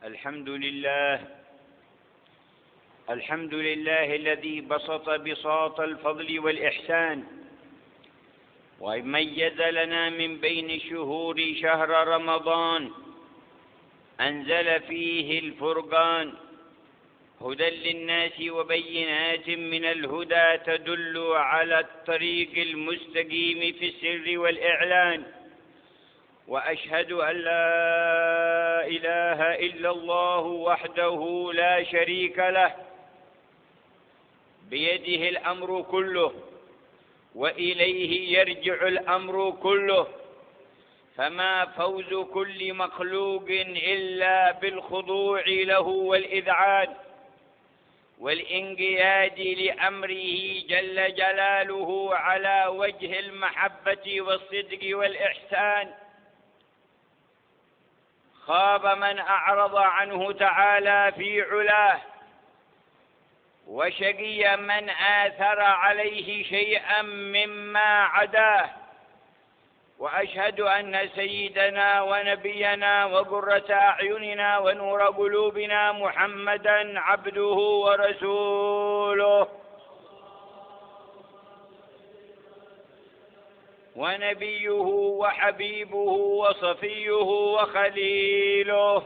الحمد لله الذي بسط بساط الفضل والإحسان، وميز لنا من بين الشهور شهر رمضان أنزل فيه الفرقان هدى للناس وبينات من الهدى تدل على الطريق المستقيم في السر والإعلان. وأشهد أن لا إله إلا الله وحده لا شريك له، بيده الأمر كله وإليه يرجع الأمر كله، فما فوز كل مخلوق إلا بالخضوع له والإذعان والانقياد لأمره جل جلاله على وجه المحبة والصدق والإحسان. خاب من أعرض عنه تعالى في علاه، وشقي من آثر عليه شيئا مما عداه. وأشهد أن سيدنا ونبينا وقرة أعيننا ونور قلوبنا محمدا عبده ورسوله ونبيه وحبيبه وصفيه وخليله.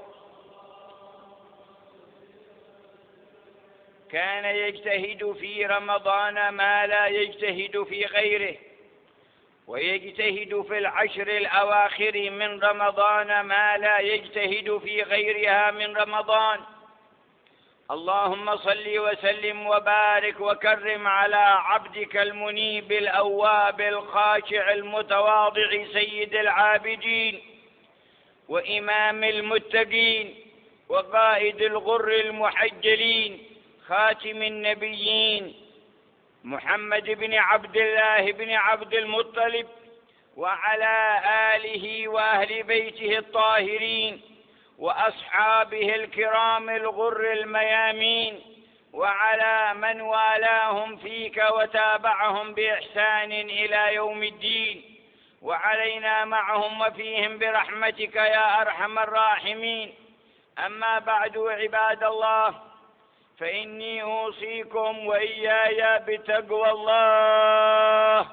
كان يجتهد في رمضان ما لا يجتهد في غيره، ويجتهد في العشر الأواخر من رمضان ما لا يجتهد في غيرها من رمضان. اللهم صل وسلم وبارك وكرم على عبدك المنيب الأواب الخاشع المتواضع سيد العابدين وإمام المتقين وقائد الغر المحجلين خاتم النبيين محمد بن عبد الله بن عبد المطلب، وعلى آله وأهل بيته الطاهرين وأصحابه الكرام الغر الميامين، وعلى من والاهم فيك وتابعهم بإحسان إلى يوم الدين، وعلينا معهم وفيهم برحمتك يا أرحم الراحمين. أما بعد، عباد الله، فإني أوصيكم وإياي بتقوى الله.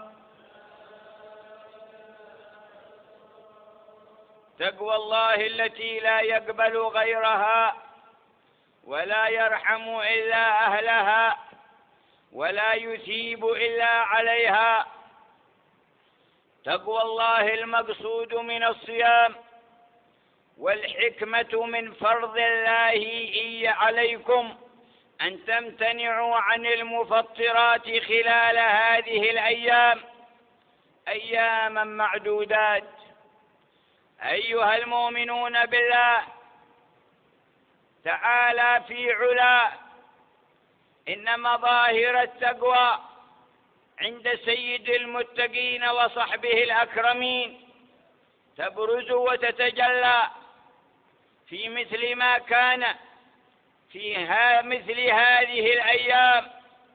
تقوى الله التي لا يقبل غيرها ولا يرحم إلا أهلها ولا يثيب إلا عليها. تقوى الله المقصود من الصيام، والحكمة من فرض الله عليكم أن تمتنعوا عن المفطرات خلال هذه الأيام أياما معدودات. أيها المؤمنون بالله تعالى في علا، إن مظاهر التقوى عند سيد المتقين وصحبه الأكرمين تبرز وتتجلى في مثل ما كان في مثل هذه الأيام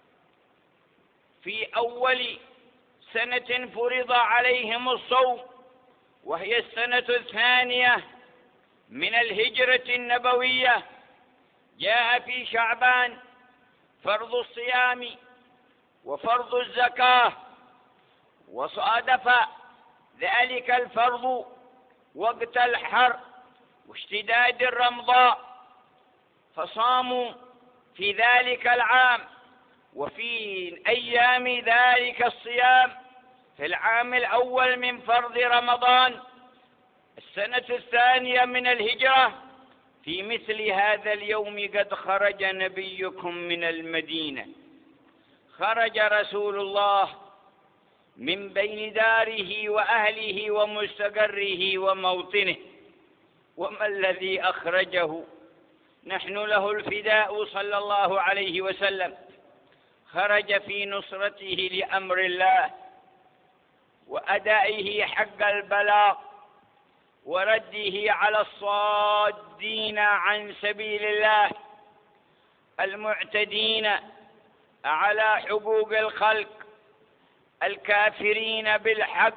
في أول سنة فرض عليهم الصوم، وهي السنة الثانية من الهجرة النبوية. جاء في شعبان فرض الصيام وفرض الزكاة، وصادف ذلك الفرض وقت الحر واشتداد الرمضاء، فصاموا في ذلك العام وفي أيام ذلك الصيام في العام الأول من فرض رمضان السنة الثانية من الهجرة. في مثل هذا اليوم قد خرج نبيكم من المدينة، خرج رسول الله من بين داره وأهله ومستقره وموطنه. وما الذي أخرجه؟ نحن له الفداء صلى الله عليه وسلم. خرج في نصرته لأمر الله وأدائه حق البلاغ ورده على الصادين عن سبيل الله المعتدين على حقوق الخلق الكافرين بالحق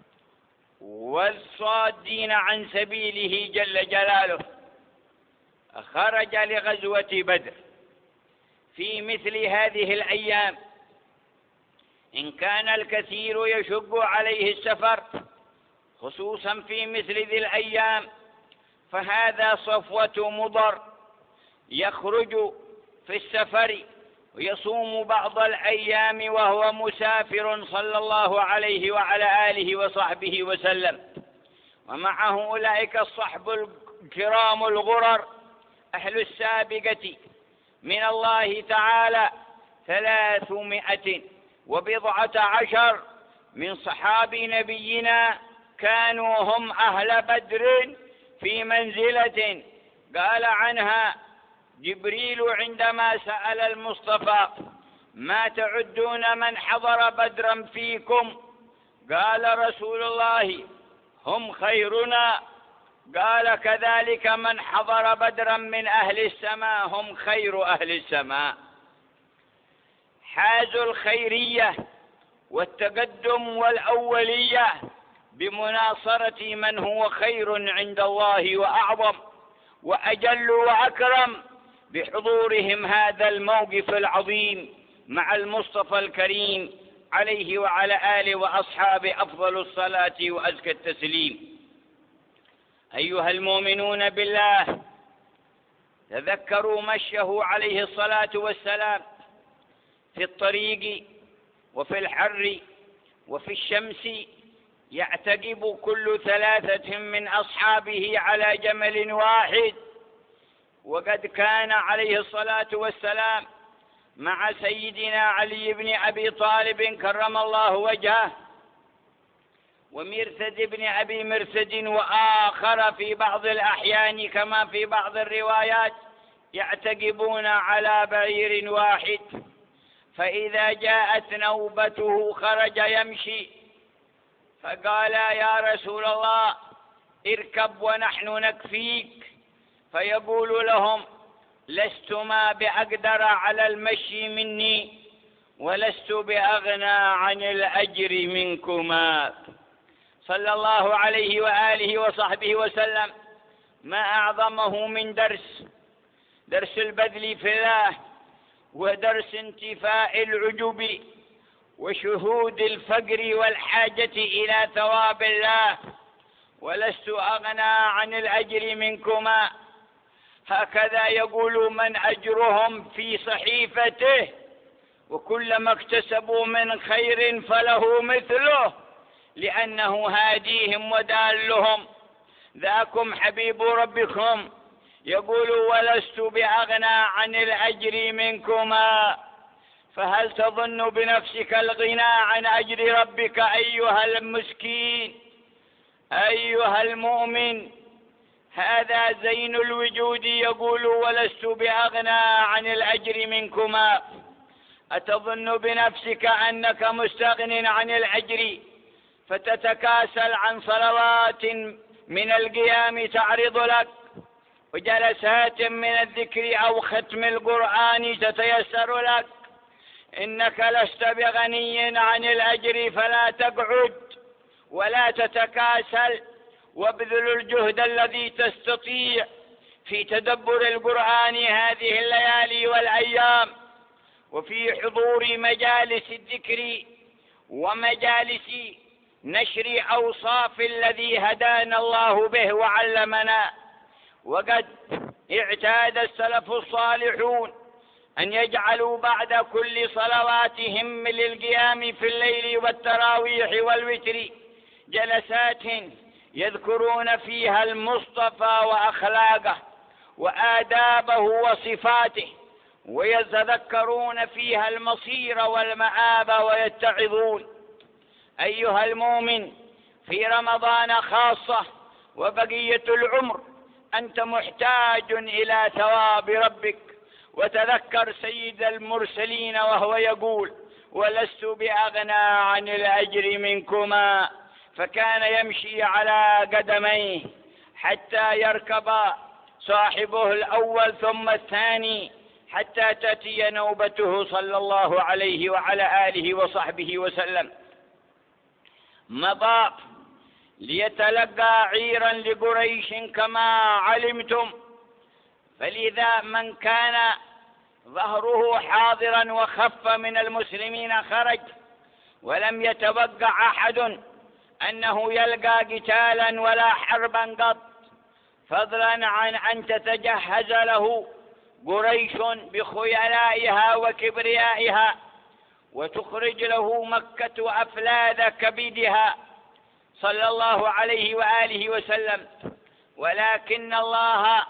والصادين عن سبيله جل جلاله. خرج لغزوة بدر في مثل هذه الأيام، إن كان الكثير يشق عليه السفر خصوصا في مثل ذي الأيام، فهذا صفوة مضر يخرج في السفر ويصوم بعض الأيام وهو مسافر صلى الله عليه وعلى آله وصحبه وسلم، ومعه أولئك الصحب الكرام الغرر أهل السابقة من الله تعالى 310 من صحاب نبينا كانوا هم أهل بدر في منزلة قال عنها جبريل عندما سأل المصطفى: ما تعدون من حضر بدرا فيكم؟ قال رسول الله: هم خيرنا. قال كذلك من حضر بدرا من أهل السماء هم خير أهل السماء. حازوا الخيرية والتقدم والأولية بمناصرة من هو خير عند الله وأعظم وأجل وأكرم بحضورهم هذا الموقف العظيم مع المصطفى الكريم عليه وعلى آله وأصحابه أفضل الصلاة وأزكى التسليم. أيها المؤمنون بالله، تذكروا مشيه عليه الصلاة والسلام في الطريق وفي الحر وفي الشمس، يعتقب كل 3 من أصحابه على جمل واحد، وقد كان عليه الصلاة والسلام مع سيدنا علي بن أبي طالب كرم الله وجهه، ومرثد بن أبي مرثد، وآخر في بعض الأحيان كما في بعض الروايات يعتقبون على بعير واحد، فإذا جاءت نوبته خرج يمشي، فقال: يا رسول الله اركب ونحن نكفيك، فيقول لهم: لستما بأقدر على المشي مني ولست بأغنى عن الأجر منكما، صلى الله عليه وآله وصحبه وسلم. ما أعظمه من درس البذل في الله، ودرس انتفاء العجب، وشهود الفقر والحاجة إلى ثواب الله، ولست أغنى عن الأجر منكما. هكذا يقول من أجرهم في صحيفته، وكلما اكتسبوا من خير فله مثله، لأنه هاديهم ودالهم. ذاكم حبيب ربكم يقول: ولست بأغنى عن الأجر منكما. فهل تظن بنفسك الغنى عن أجر ربك أيها المسكين أيها المؤمن؟ هذا زين الوجود يقول: ولست بأغنى عن الأجر منكما. أتظن بنفسك أنك مستغن عن الأجر فتتكاسل عن صلوات من القيام تعرض لك، وجلسات من الذكر أو ختم القرآن تتيسر لك؟ إنك لست بغني عن الأجر، فلا تقعد ولا تتكاسل، وابذل الجهد الذي تستطيع في تدبر القرآن هذه الليالي والأيام، وفي حضور مجالس الذكر ومجالس نشر أوصاف الذي هدانا الله به وعلمنا. وقد اعتاد السلف الصالحون أن يجعلوا بعد كل صلواتهم للقيام في الليل والتراويح والوتر جلسات يذكرون فيها المصطفى وأخلاقه وآدابه وصفاته، ويتذكرون فيها المصير والمآب ويتعظون. أيها المؤمن، في رمضان خاصة وبقية العمر أنت محتاج إلى ثواب ربك. وتذكر سيد المرسلين وهو يقول: ولست بأغنى عن الأجر منكما، فكان يمشي على قدميه حتى يركب صاحبه الأول ثم الثاني حتى تأتي نوبته صلى الله عليه وعلى آله وصحبه وسلم. مضى ليتلقى عيرا لقريش كما علمتم، فلذا من كان ظهره حاضرا وخف من المسلمين خرج، ولم يتوقع أحد أنه يلقى قتالا ولا حربا قط، فضلا عن أن تتجهز له قريش بخيلائها وكبريائها، وتخرج له مكة أفلاذ كبدها صلى الله عليه وآله وسلم. ولكن الله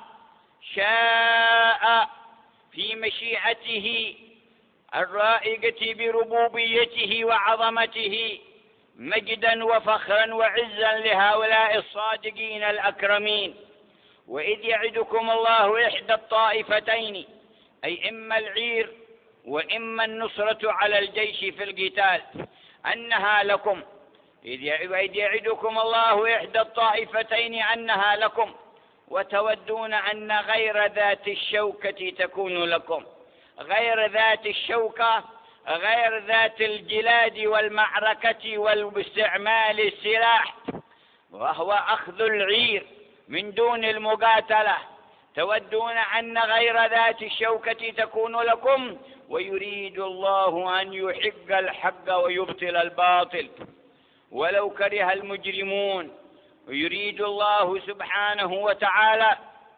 شاء في مشيئته الرائقة بربوبيته وعظمته مجدا وفخرا وعزا لهؤلاء الصادقين الأكرمين. وإذ يعدكم الله إحدى الطائفتين، أي إما العير وإما النصرة على الجيش في القتال، أنها لكم. وإذ يعدكم الله إحدى الطائفتين أنها لكم وتودون أن غير ذات الشوكة تكون لكم. غير ذات الشوكة، غير ذات الجلاد والمعركة واستعمال السلاح، وهو أخذ العير من دون المقاتلة. تودون أن غير ذات الشوكة تكون لكم، ويريد الله أن يحق الحق ويبطل الباطل ولو كره المجرمون. ويريد الله سبحانه وتعالى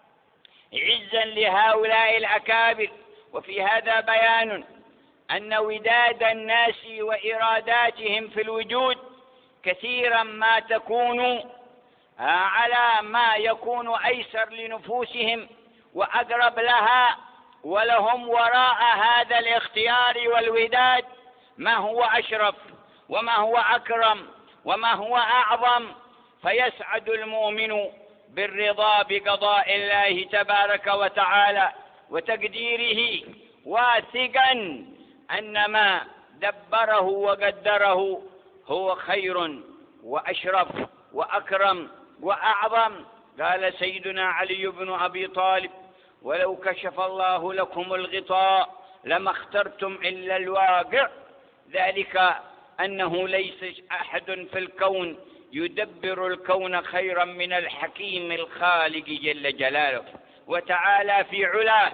عزا لهؤلاء الأكابر. وفي هذا بيان أن وداد الناس وإراداتهم في الوجود كثيرا ما تكون على ما يكون أيسر لنفوسهم وأقرب لها، ولهم وراء هذا الاختيار والوداد ما هو أشرف وما هو أكرم وما هو أعظم. فيسعد المؤمن بالرضا بقضاء الله تبارك وتعالى وتقديره، واثقا أن ما دبره وقدره هو خير وأشرف وأكرم وأعظم. قال سيدنا علي بن أبي طالب: ولو كشف الله لكم الغطاء لما اخترتم إلا الواقع. ذلك أنه ليس أحد في الكون يدبر الكون خيرا من الحكيم الخالق جل جلاله وتعالى في علاه.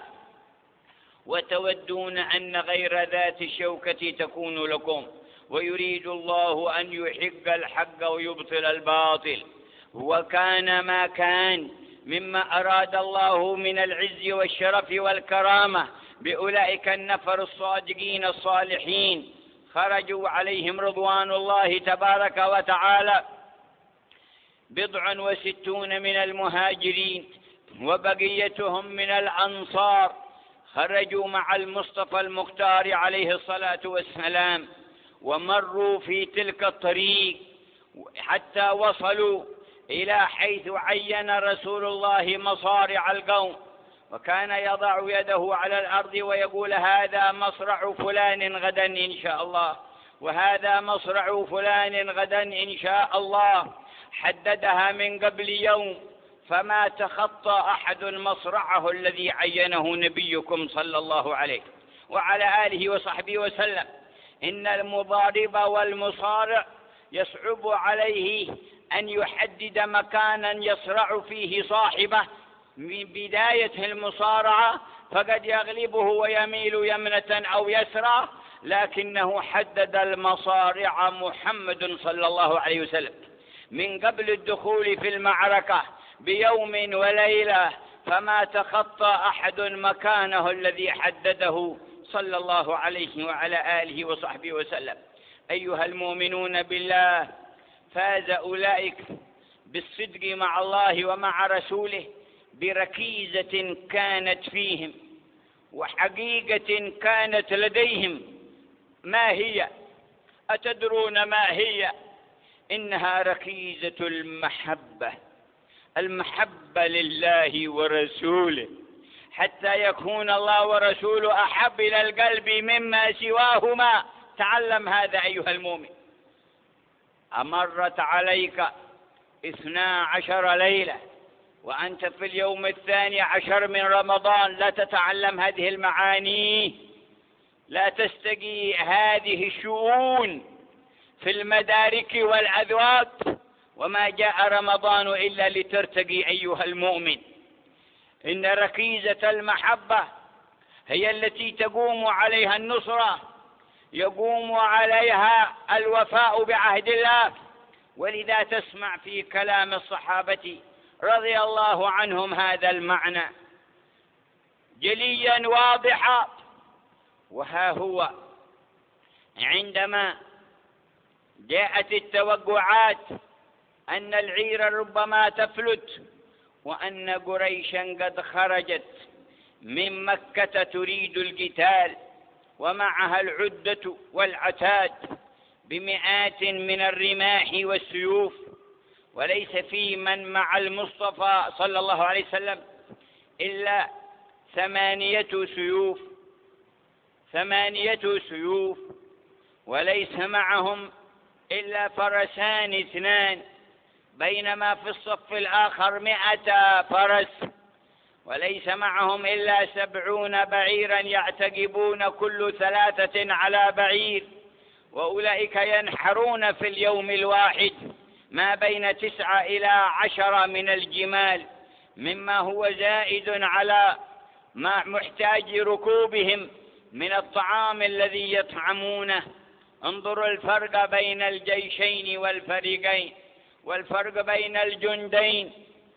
وتودون أن غير ذات الشوكة تكون لكم، ويريد الله أن يحق الحق ويبطل الباطل. وكان ما كان مما أراد الله من العز والشرف والكرامة بأولئك النفر الصادقين الصالحين، خرجوا عليهم رضوان الله تبارك وتعالى 67 من المهاجرين وبقيتهم من الأنصار، خرجوا مع المصطفى المختار عليه الصلاة والسلام، ومروا في تلك الطريق حتى وصلوا إلى حيث عين رسول الله مصارع القوم، وكان يضع يده على الأرض ويقول: هذا مصرع فلان غدا إن شاء الله، وهذا مصرع فلان غدا إن شاء الله. حددها من قبل يوم، فما تخطى أحد مصرعه الذي عينه نبيكم صلى الله عليه وعلى آله وصحبه وسلم. إن المضارب والمصارع يصعب عليه أن يحدد مكانا يصرع فيه صاحبه من بداية المصارعة، فقد يغلبه ويميل يمنة أو يسرى، لكنه حدد المصارع محمد صلى الله عليه وسلم من قبل الدخول في المعركة بيوم وليلة، فما تخطى أحد مكانه الذي حدده صلى الله عليه وعلى آله وصحبه وسلم. أيها المؤمنون بالله، فاز أولئك بالصدق مع الله ومع رسوله بركيزة كانت فيهم وحقيقة كانت لديهم. ما هي؟ أتدرون ما هي؟ إنها ركيزة المحبة لله ورسوله، حتى يكون الله ورسوله أحب إلى القلب مما سواهما. تعلم هذا أيها المؤمن. أمرت عليك 12 ليلة وأنت في اليوم 12 من رمضان، لا تتعلم هذه المعاني، لا تستقي هذه الشؤون في المدارك والأذواق. وما جاء رمضان إلا لترتقي أيها المؤمن. إن ركيزة المحبة هي التي تقوم عليها النصرة، يقوم عليها الوفاء بعهد الله. ولذا تسمع في كلام الصحابة رضي الله عنهم هذا المعنى جليا واضحا. وها هو عندما جاءت التوقعات أن العير ربما تفلت وأن قريشا قد خرجت من مكة تريد القتال ومعها العدة والعتاد بمئات من الرماح والسيوف، وليس في من مع المصطفى صلى الله عليه وسلم إلا 8 سيوف، وليس معهم إلا فرسان 2، بينما في الصف الآخر 100 فرس، وليس معهم إلا 70 بعيرا يعتقبون كل 3 على بعير، وأولئك ينحرون في اليوم الواحد ما بين 9 إلى 10 من الجمال، مما هو زائد على ما محتاج ركوبهم من الطعام الذي يطعمونه. انظروا الفرق بين الجيشين والفريقين والفرق بين الجندين.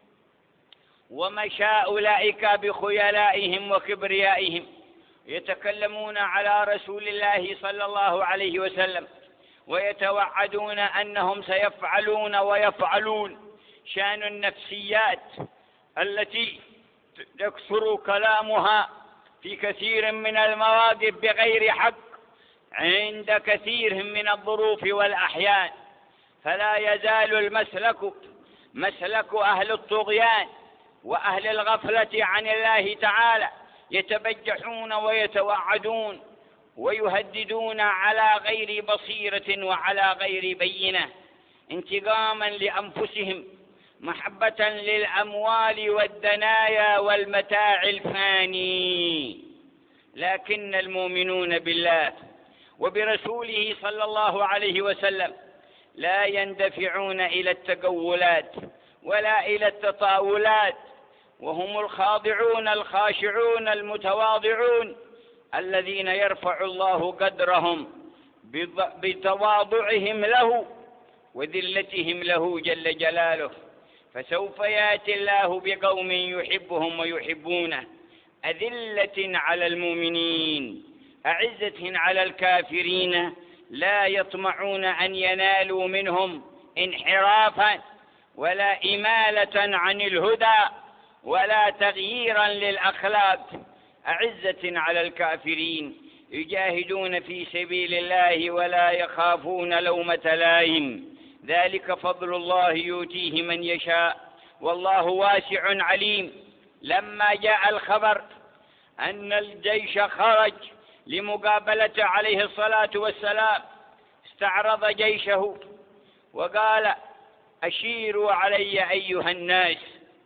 ومشى أولئك بخيلائهم وكبريائهم يتكلمون على رسول الله صلى الله عليه وسلم ويتوعدون أنهم سيفعلون ويفعلون. شان النفسيات التي يكثر كلامها في كثير من المواقف بغير حق عند كثير من الظروف والأحيان، فلا يزال المسلك مسلك أهل الطغيان وأهل الغفلة عن الله تعالى، يتبجحون ويتوعدون ويهددون على غير بصيرة وعلى غير بينة، انتقاما لأنفسهم، محبة للأموال والدنايا والمتاع الفاني. لكن المؤمنون بالله وبرسوله صلى الله عليه وسلم لا يندفعون إلى التقولات ولا إلى التطاولات، وهم الخاضعون الخاشعون المتواضعون الذين يرفع الله قدرهم بتواضعهم له وذلتهم له جل جلاله. فسوف يأتي الله بقوم يحبهم ويحبونه، أذلة على المؤمنين أعزة على الكافرين، لا يطمعون أن ينالوا منهم انحرافا ولا إمالة عن الهدى ولا تغييرا للأخلاق، أعزة على الكافرين يجاهدون في سبيل الله ولا يخافون لومة لائم، ذلك فضل الله يؤتيه من يشاء والله واسع عليم. لما جاء الخبر أن الجيش خرج لمقابلة عليه الصلاة والسلام استعرض جيشه وقال: أشيروا علي أيها الناس.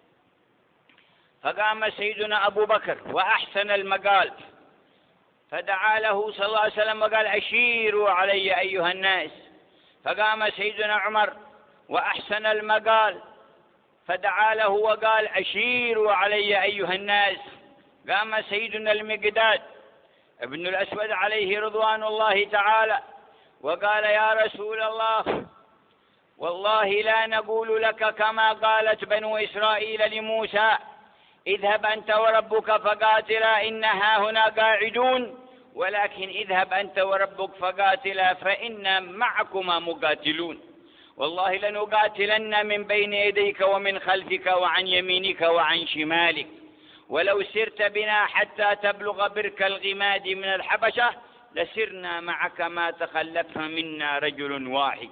فقام سيدنا أبو بكر وأحسن المقال فدعا له صلى الله عليه وسلم وقال: أشيروا علي أيها الناس. فقام سيدنا عمر وأحسن المقال فدعا له وقال: أشيروا علي أيها الناس. قام سيدنا المقداد ابن الأسود عليه رضوان الله تعالى وقال: يا رسول الله، والله لا نقول لك كما قالت بنو إسرائيل لموسى: اذهب أنت وربك فقاتلا إنها هنا قاعدون، ولكن اذهب أنت وربك فقاتلا فإنا معكما مقاتلون، والله لنقاتلن من بين يديك ومن خلفك وعن يمينك وعن شمالك، ولو سرت بنا حتى تبلغ برك الغماد من الحبشة لسرنا معك ما تخلف منا رجل واحد.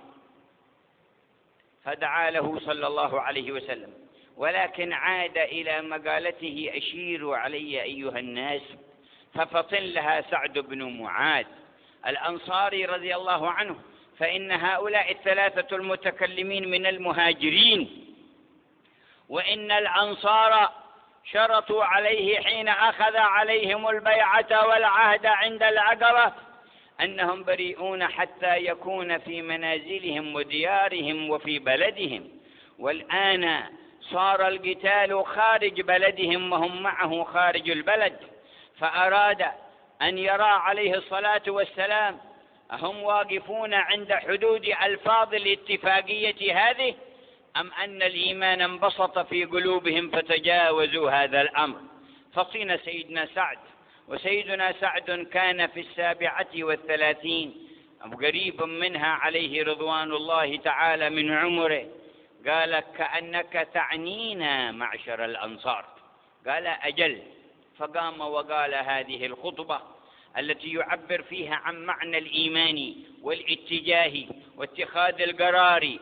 فدعا له صلى الله عليه وسلم، ولكن عاد إلى مقالته: أشيروا علي أيها الناس. ففطن لها سعد بن معاذ الأنصاري رضي الله عنه، فإن هؤلاء 3 المتكلمين من المهاجرين، وإن الأنصار شرطوا عليه حين أخذ عليهم البيعة والعهد عند العقبة أنهم بريئون حتى يكون في منازلهم وديارهم وفي بلدهم. والآن صار القتال خارج بلدهم وهم معه خارج البلد، فأراد أن يرى عليه الصلاة والسلام أهم واقفون عند حدود ألفاظ الاتفاقية هذه أم أن الإيمان انبسط في قلوبهم فتجاوزوا هذا الأمر. فصين سيدنا سعد، وسيدنا سعد كان في 37 أو قريب منها عليه رضوان الله تعالى من عمره. قال: كأنك تعنينا معشر الأنصار. قال: أجل. فقام وقال هذه الخطبة التي يعبر فيها عن معنى الإيمان والاتجاه واتخاذ القرار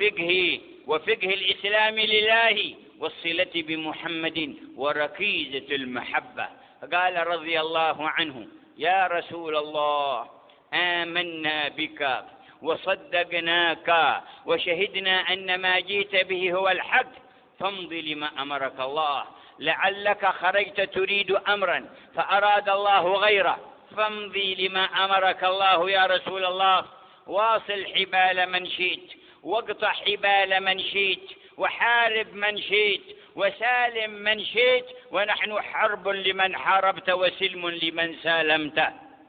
وفقه الإسلام لله والصلة بمحمد وركيزة المحبة. قال رضي الله عنه: يا رسول الله، آمنا بك وصدقناك وشهدنا أن ما جئت به هو الحق، فامض لما أمرك الله، لعلك خرجت تريد أمرا فأراد الله غيره، فامضي لما أمرك الله يا رسول الله، واصل حبال من شئت واقطع حبال من شئت وحارب من شئت وسالم من شئت، ونحن حرب لمن حاربت وسلم لمن سالمت.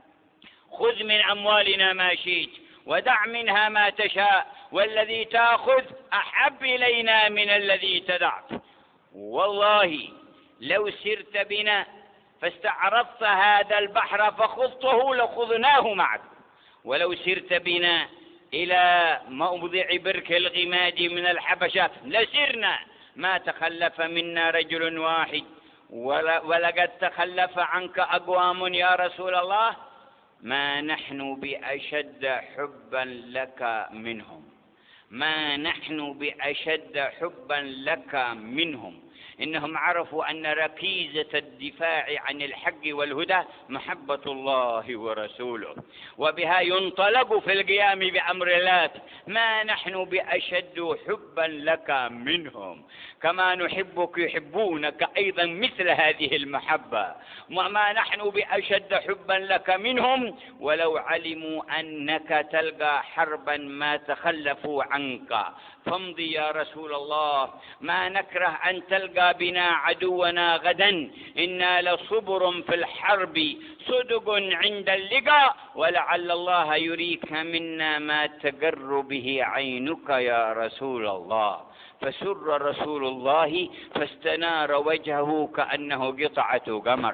خذ من أموالنا ما شئت ودع منها ما تشاء، والذي تأخذ أحب إلينا من الذي تدع. والله لو سرت بنا فاستعرضت هذا البحر فخضته لخضناه معك، ولو سرت بنا إلى موضع برك الغماد من الحبشة لسرنا، ما تخلف منا رجل واحد، ولقد تخلف عنك أقوام يا رسول الله ما نحن بأشد حبا لك منهم، ما نحن بأشد حبا لك منهم. إنهم عرفوا أن ركيزة الدفاع عن الحق والهدى محبة الله ورسوله، وبها ينطلق في القيام بأمر الله. ما نحن بأشد حبا لك منهم، كما نحبك يحبونك أيضا مثل هذه المحبة. وما نحن بأشد حبا لك منهم، ولو علموا أنك تلقى حربا ما تخلفوا عنك، فامضي يا رسول الله، ما نكره أن تلقى بنا عدونا غدا، إنا لصبر في الحرب صدق عند اللقاء، ولعل الله يريك منا ما تقر به عينك يا رسول الله. فسر رسول الله فاستنار وجهه كأنه قطعة قمر،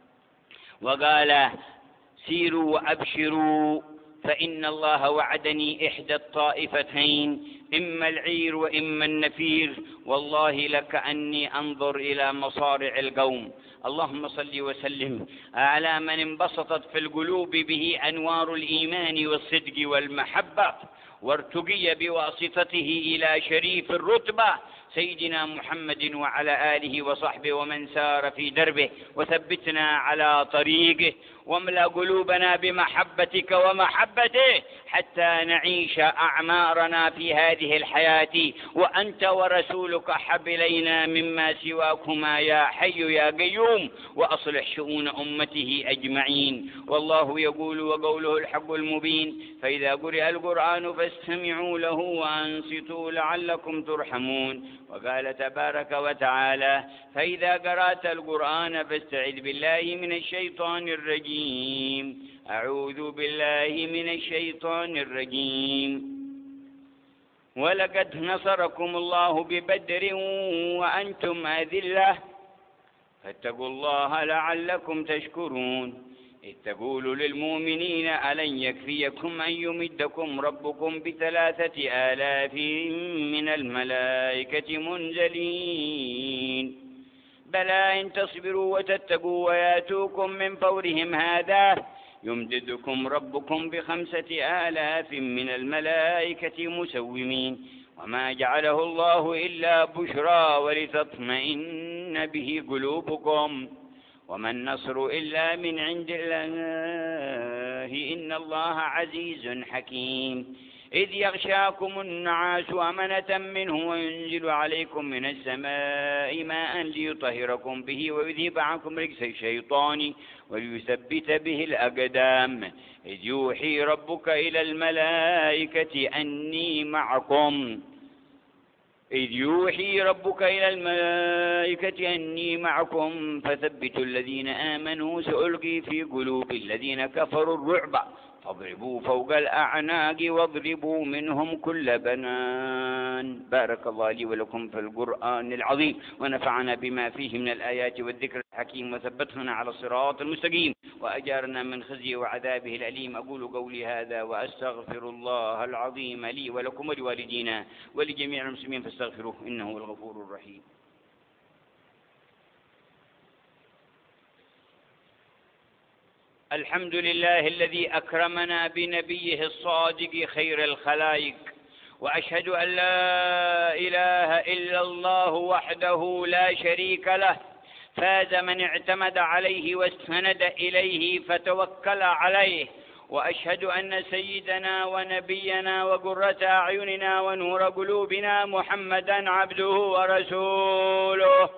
وقال: سيروا وأبشروا، فإن الله وعدني إحدى الطائفتين، إما العير وإما النفير، والله لكأني أنظر إلى مصارع القوم. اللهم صل وسلم على من انبسطت في القلوب به أنوار الإيمان والصدق والمحبة، وارتقي بواسطته إلى شريف الرتبة سيدنا محمد وعلى آله وصحبه ومن سار في دربه، وثبتنا على طريقه، واملأ قلوبنا بمحبتك ومحبته حتى نعيش أعمارنا في هذه الحياة وأنت ورسولك حب إلينا مما سواكما يا حي يا قيوم، وأصلح شؤون أمته أجمعين. والله يقول وقوله الحق المبين: فإذا قرئ القرآن فاستمعوا له وأنصتوا لعلكم ترحمون. وقال تبارك وتعالى: فإذا قرأت القرآن فاستعذ بالله من الشيطان الرجيم. أعوذ بالله من الشيطان الرجيم. ولقد نصركم الله ببدر وأنتم أذلة فاتقوا الله لعلكم تشكرون. إذ تقول للمؤمنين ألن يكفيكم أن يمدكم ربكم ب3,000 من الملائكة منزلين، بلى إن تصبروا وتتقوا وياتوكم من فورهم هذا يمددكم ربكم ب5,000 من الملائكة مسومين، وما جعله الله إلا بشرى ولتطمئن به قلوبكم، وما النصر إلا من عند الله إن الله عزيز حكيم. إذ يغشاكم النعاس أمنة منه وينزل عليكم من السماء ماء ليطهركم به ويذهب عنكم رجس الشيطان وليثبت به الأقدام. إذ يوحي ربك إلى الملائكة أني معكم إذ يوحي ربك إلى الملائكة أني معكم فثبتوا الذين آمنوا سألقي في قلوب الذين كفروا الرعب فاضربوا فوق الأعناق واضربوا منهم كل بنان. بارك الله لي ولكم في القرآن العظيم، ونفعنا بما فيه من الآيات والذكر الحكيم، وثبتنا على الصراط المستقيم، وأجارنا من خزي وعذابه الأليم. أقول قولي هذا وأستغفر الله العظيم لي ولكم ولوالدينا ولجميع المسلمين فاستغفروه إنه هو الغفور الرحيم. الحمد لله الذي أكرمنا بنبيه الصادق خير الخلائق، وأشهد أن لا إله إلا الله وحده لا شريك له، فاز من اعتمد عليه واستند إليه فتوكل عليه. وأشهد أن سيدنا ونبينا وقرة أعيننا ونور قلوبنا محمدا عبده ورسوله.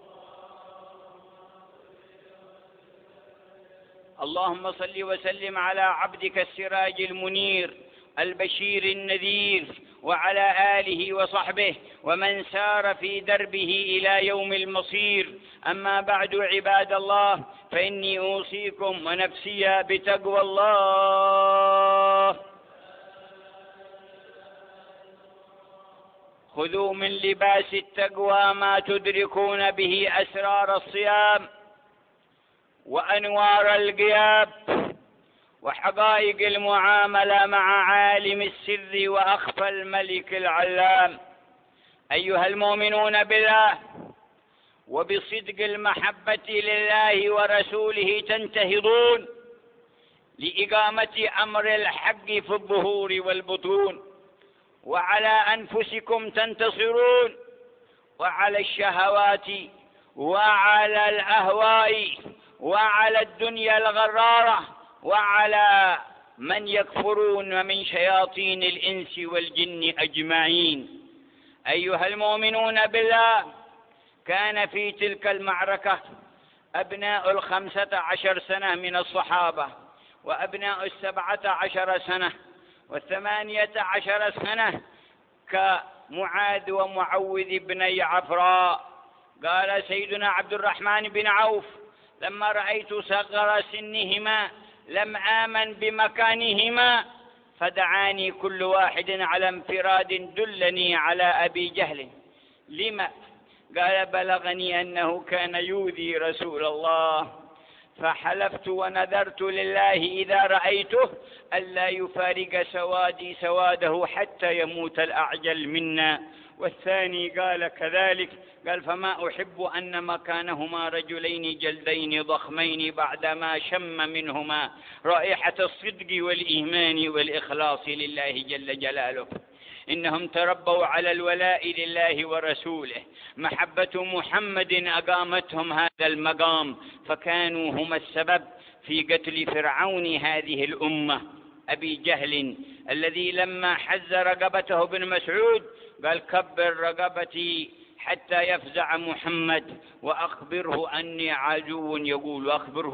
اللهم صل وسلم على عبدك السراج المنير البشير النذير، وعلى آله وصحبه ومن سار في دربه إلى يوم المصير. أما بعد عباد الله، فإني أوصيكم ونفسي بتقوى الله. خذوا من لباس التقوى ما تدركون به أسرار الصيام وأنوار الغياب وحقائق المعاملة مع عالم السر وأخفى الملك العلام. أيها المؤمنون بالله، وبصدق المحبة لله ورسوله تنتهضون لإقامة أمر الحق في الظهور والبطون، وعلى أنفسكم تنتصرون، وعلى الشهوات وعلى الأهواء وعلى الدنيا الغرارة وعلى من يكفرون من شياطين الإنس والجن أجمعين. أيها المؤمنون بالله، كان في تلك المعركة أبناء 15 سنة من الصحابة، وأبناء 17 سنة، و18 سنة كمعاذ ومعوذ بن عفراء. قال سيدنا عبد الرحمن بن عوف: لما رأيت صغر سنهما لم آمن بمكانهما، فدعاني كل واحد على انفراد دلني على أبي جهل. لما؟ قال: بلغني أنه كان يؤذي رسول الله، فحلفت ونذرت لله إذا رأيته ألا يفارق سوادي سواده حتى يموت الأعجل منا. والثاني قال كذلك، قال: فما أحب أن مكانهما رجلين جلدين ضخمين بعدما شم منهما رائحة الصدق والإيمان والإخلاص لله جل جلاله. إنهم تربوا على الولاء لله ورسوله، محبة محمد أقامتهم هذا المقام، فكانوا هم السبب في قتل فرعون هذه الأمة أبي جهل، الذي لما حز رقبته ابن مسعود قال: كبر رقبتي حتى يفزع محمد وأخبره أني عدو، يقول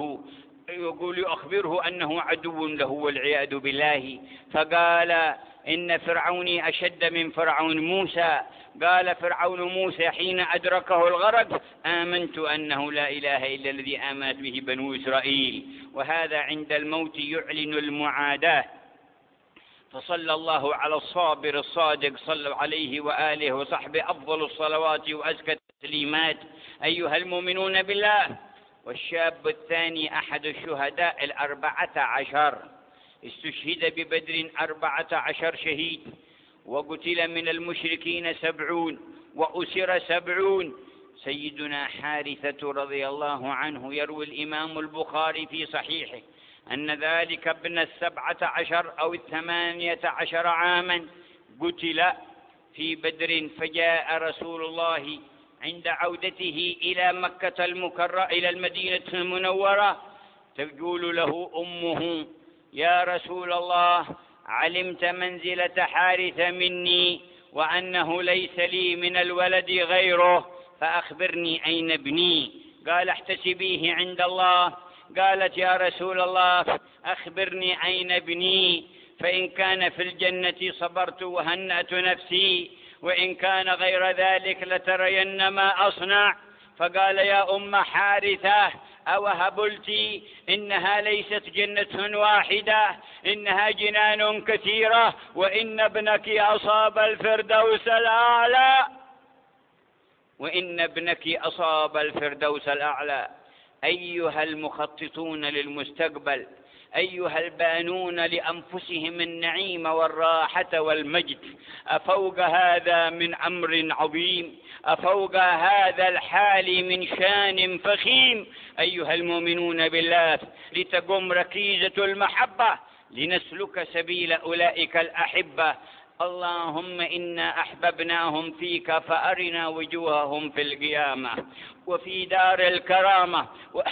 أخبره أنه عدو له والعياذ بالله. فقال: إن فرعوني أشد من فرعون موسى. قال فرعون موسى حين أدركه الغرق: آمنت أنه لا إله إلا الذي آمنت به بنو إسرائيل. وهذا عند الموت يعلن المعاداة. فصلى الله على الصابر الصادق، صلوا عليه وآله وصحبه أفضل الصلوات وأزكى التسليمات. أيها المؤمنون بالله، والشاب الثاني أحد الشهداء 14، استشهد ببدر 14 شهيد، وقتل من المشركين 70 وأسر 70. سيدنا حارثة رضي الله عنه يروي الإمام البخاري في صحيحه أن ذلك ابن 17 أو 18 عاما قتل في بدر، فجاء رسول الله عند عودته إلى مكة المكرمة إلى المدينة المنورة تقول له أمه: يا رسول الله، علمت منزلة حارثة مني وأنه ليس لي من الولد غيره، فأخبرني أين ابني؟ قال: احتسبيه عند الله. قالت: يا رسول الله، أخبرني أين ابني، فإن كان في الجنة صبرت وهنأت نفسي، وإن كان غير ذلك لترين ما أصنع. فقال يا أم حارثة أوهبلتي إنها ليست جنة واحدة، إنها جنان كثيرة، وإن ابنك أصاب الفردوس الأعلى، وإن ابنك أصاب الفردوس الأعلى. أيها المخططون للمستقبل، أيها البانون لأنفسهم النعيم والراحة والمجد، أفوق هذا من أمر عظيم، أفوق هذا الحال من شان فخيم. أيها المؤمنون بالله، لتقم ركيزة المحبة لنسلك سبيل أولئك الأحبة. اللهم إنا أحببناهم فيك فأرنا وجوههم في القيامة وفي دار الكرامة،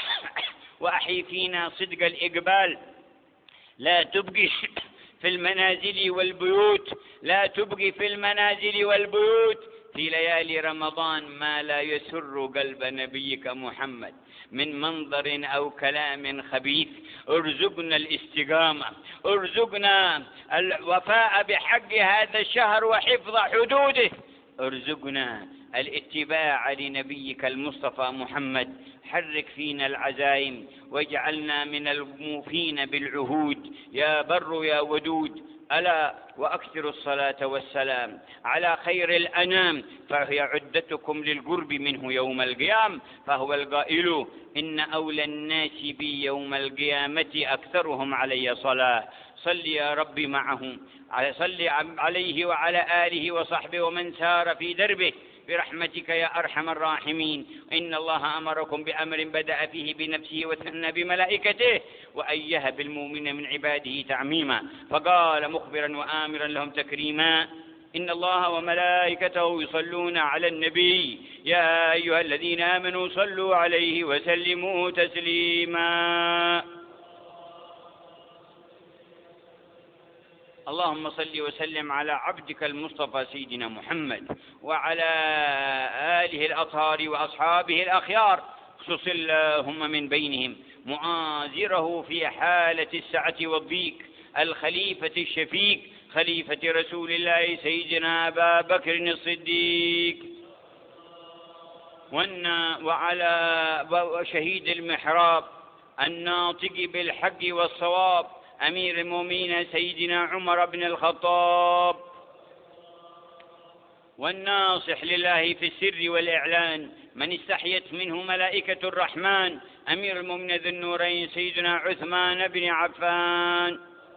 وأحي فينا صدق الإقبال. لا تبقي في المنازل والبيوت، لا تبقي في المنازل والبيوت في ليالي رمضان ما لا يسر قلب نبيك محمد من منظر أو كلام خبيث. ارزقنا الاستقامة، ارزقنا الوفاء بحق هذا الشهر وحفظ حدوده، ارزقنا الاتباع لنبيك المصطفى محمد. حرك فينا العزائم واجعلنا من الموفين بالعهود يا بر يا ودود. ألا وأكثر الصلاة والسلام على خير الأنام، فهي عدتكم للقرب منه يوم القيام، فهو القائل إن أولى الناس بي يوم القيامة أكثرهم علي صلاة. صل يا رب معهم، صل عليه وعلى آله وصحبه ومن سار في دربه برحمتك يا أرحم الراحمين. إن الله أمركم بأمر بدأ فيه بنفسه وثنى بملائكته وأيه بالمؤمن من عباده تعميما، فقال مخبرا وآمرا لهم تكريما: إن الله وملائكته يصلون على النبي يا أيها الذين آمنوا صلوا عليه وسلموا تسليما. اللهم صل وسلم على عبدك المصطفى سيدنا محمد وعلى آله الأطهار وأصحابه الأخيار، خصوص اللهم من بينهم مؤازره في حالة السعة والضيق الخليفة الشفيق خليفة رسول الله سيدنا أبا بكر الصديق، وعلى شهيد المحراب الناطق بالحق والصواب أمير المؤمنين سيدنا عمر بن الخطاب، والناصح لله في السر والإعلان من استحيت منه ملائكة الرحمن أمير المؤمنين ذي النورين سيدنا عثمان بن عفان،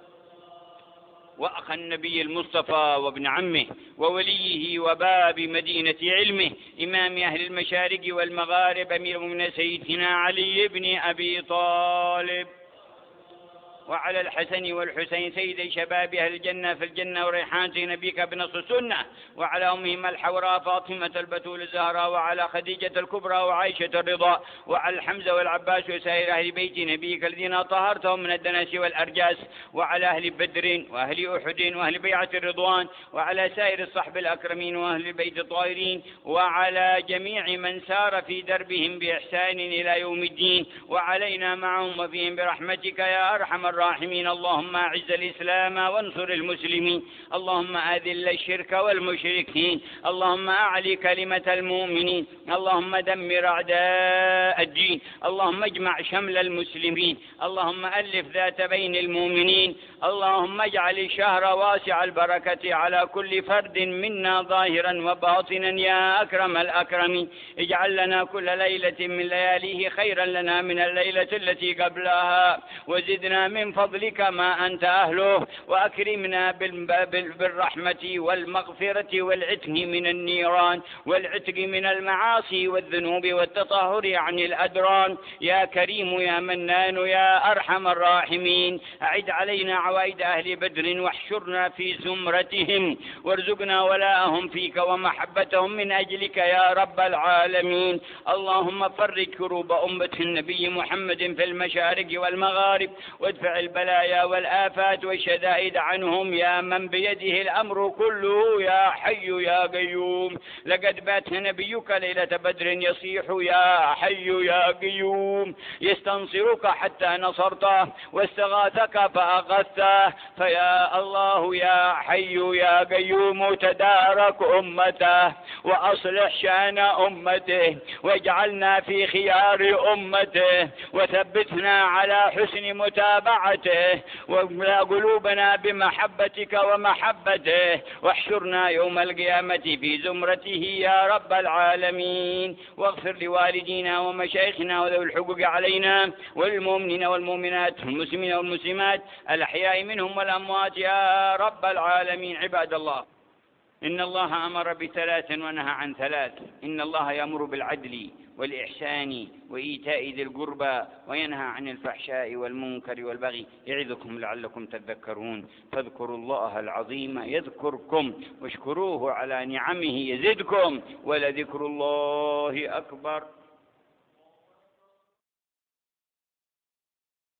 وأخ النبي المصطفى وابن عمه ووليه وباب مدينة علمه إمام أهل المشارق والمغارب أمير المؤمنين سيدنا علي بن أبي طالب، وعلى الحسن والحسين سيدي شباب أهل الجنة في الجنة وريحان نبيك بنص السنة، وعلى أمهما الحوراء فاطمة البتول الزهراء، وعلى خديجة الكبرى وعائشة الرضا، وعلى الحمزة والعباس وسائر أهل بيت نبيك الذين طهرتهم من الدنس والأرجاس، وعلى أهل بدر وأهل أحد وأهل بيعة الرضوان، وعلى سائر الصحب الأكرمين وأهل البيت الطاهرين، وعلى جميع من سار في دربهم بإحسان إلى يوم الدين، وعلينا معهم وفيهم برحمتك يا أرحم الراحمين. اللهم أعز الإسلام وانصر المسلمين، اللهم أذل الشرك والمشركين، اللهم أعلي كلمة المؤمنين، اللهم دمر أعداء الدين، اللهم اجمع شمل المسلمين، اللهم ألف ذات بين المؤمنين، اللهم اجعل الشهر واسع البركة على كل فرد منا ظاهرا وباطنا يا أكرم الأكرمين. اجعل لنا كل ليلة من لياليه خيرا لنا من الليلة التي قبلها، وزدنا من فضلك ما أنت أهله، وأكرمنا بالرحمة والمغفرة والعتق من النيران والعتق من المعاصي والذنوب والتطهر عن الأدران يا كريم يا منان يا أرحم الراحمين. أعد علينا عوائد أهل بدر واحشرنا في زمرتهم، وارزقنا ولاءهم فيك ومحبتهم من أجلك يا رب العالمين. اللهم فرج كروب أمة النبي محمد في المشارق والمغارب، وادفع ودفع البلايا والآفات والشدائد عنهم يا من بيده الأمر كله يا حي يا قيوم. لقد بات نبيك ليلة بدر يصيح يا حي يا قيوم، يستنصرك حتى نصرته واستغاثك فأغثته. فيا الله يا حي يا قيوم تدارك أمته وأصلح شأن أمته واجعلنا في خيار أمته وثبتنا على حسن متابعته واملأ قلوبنا بمحبتك ومحبته واحشرنا يوم القيامة في زمرته يا رب العالمين. واغفر لوالدينا ومشايخنا وذوي الحقوق علينا والمؤمنين والمؤمنات والمسلمين والمسلمات الأحياء منهم والأموات يا رب العالمين. عباد الله، إن الله أمر بثلاث ونهى عن ثلاث. إن الله يأمر بالعدل والإحسان وإيتاء ذي القربى وينهى عن الفحشاء والمنكر والبغي يعظكم لعلكم تذكرون. فاذكروا الله العظيم يذكركم واشكروه على نعمه يزدكم ولذكر الله أكبر.